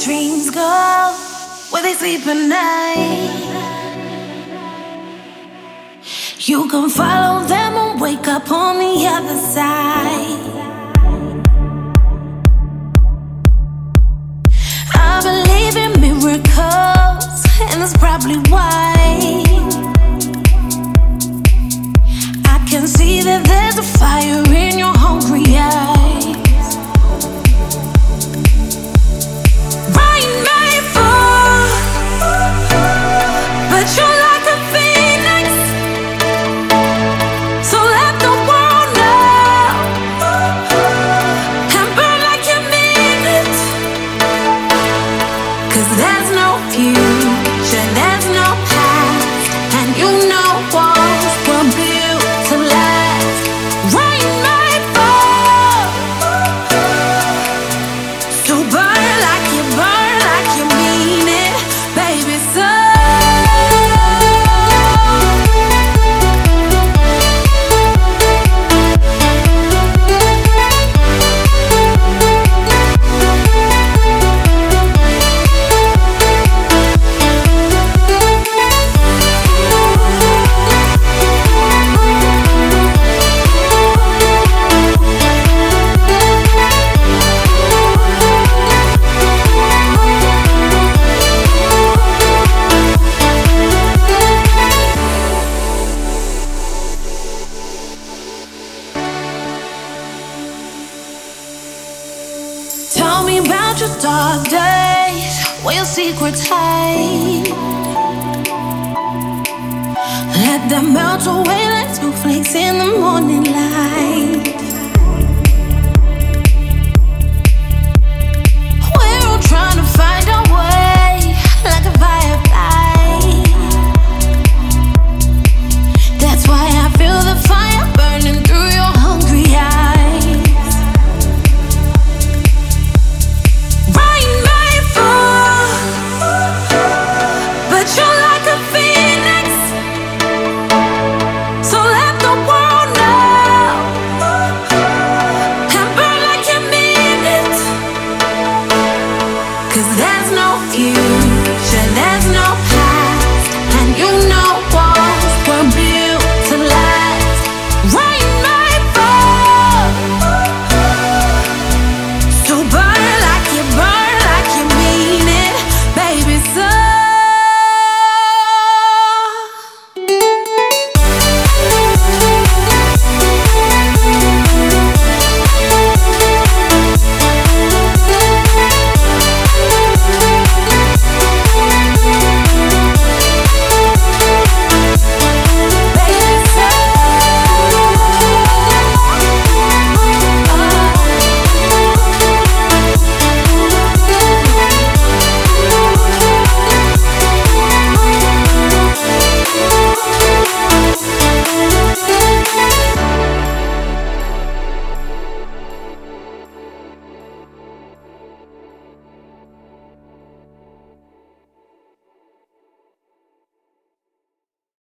dreams go? Where they sleep at night? You can follow them and wake up on the other side. I believe in miracles, and that's probably why I can see that there's a fire in your hungry eyes. Rain may fall, but you're like a phoenix, so let the world know and burn like you mean it. 'Cause there's no future, there's no past, and you know walls were built to last. Rain may fall, so burn like you mean it, baby. So tell me about your dark days, where your secrets hide. Let them melt away like snowflakes in the morning light. We're all trying to find our way, like a fire